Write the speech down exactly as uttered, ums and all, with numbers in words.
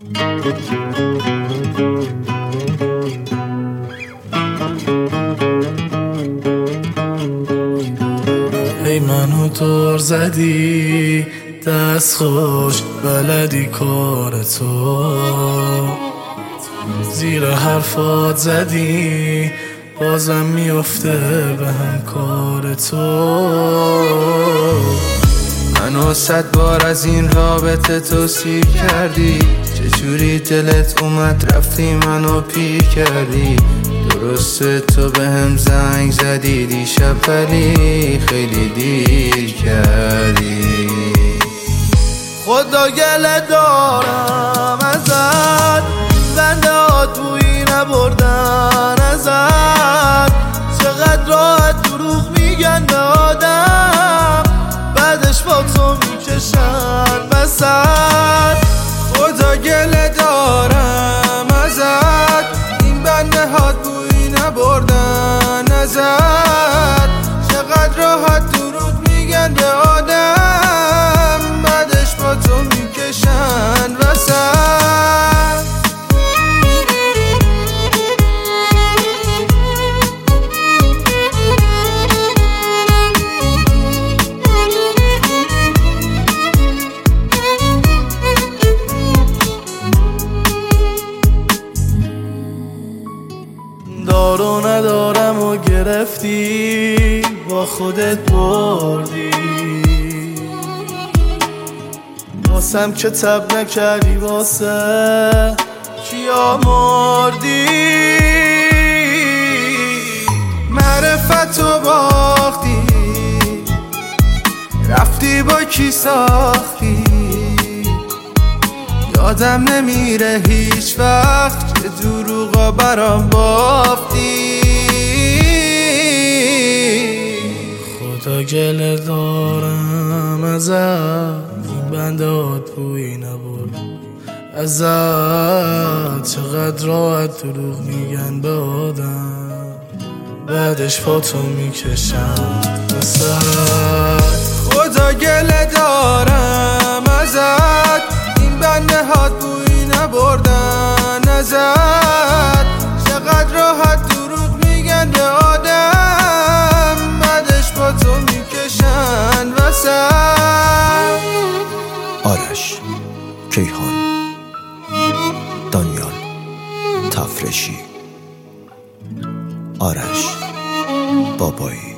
ای منو دور زدی دست خوش بلدی کار تو، زیر حرفات زدی بازم میفته به هم کار تو. منو صد بار از این رابطه توصیف کردی، چجوری دلت اومد رفتی منو پیر کردی. درسته تو به هم زنگ زدی دیشب ولی خیلی دیر کردی. خدا گله دارم ازت، بنده ها تویی نبردن ازت. چقدر راحت دروغ میگن به آدم، بعدش با تو میکشن وسط. خدا گله دارم ازت، این بنده ها تویی نبردن ازت. چقدر راحت دروغ میگن به آدم، بعدش با تو میکشن وسط. دارو ندارم و گرفتی با خودت بردی، واسم که تب نکردی واسه کیا مردی. معرفتو باختی رفتی با کی ساختی، یادم نمیره هیچ وقت که دروغا برام بافتی. خدا گله دارم ازت، این بنده ها تویی نبرد ازت. چقدر راحت دروغ میگن به آدم، بعدش پا تو میکشن وسط. خدا گله دارم ازت، این بنده ها تویی نبردن ازت. چقدر راحت دروغ میگن به آدم، بعدش با تو میکشن وسط. آرش، کیهان، دانیال، تفرشی. آرش بابایی.